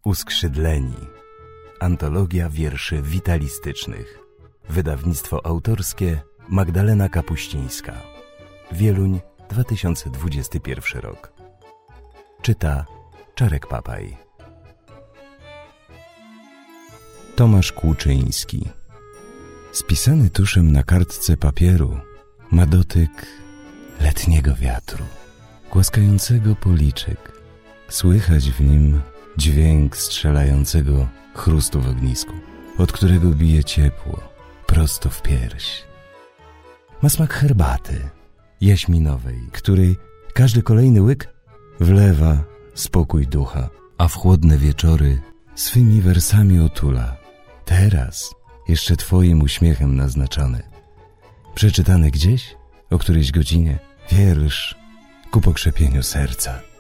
Uskrzydleni. Antologia wierszy witalistycznych. Wydawnictwo autorskie Magdalena Kapuścińska. Wieluń, 2021 rok. Czyta Czarek Papaj. Tomasz Kłuczyński. Spisany tuszem na kartce papieru ma dotyk letniego wiatru, głaskającego policzek. Słychać w nim dźwięk strzelającego chrustu w ognisku, od którego bije ciepło prosto w pierś. Ma smak herbaty jaśminowej, której każdy kolejny łyk wlewa spokój ducha, a w chłodne wieczory swymi wersami otula. Teraz jeszcze twoim uśmiechem naznaczony, przeczytany gdzieś o którejś godzinie wiersz ku pokrzepieniu serca.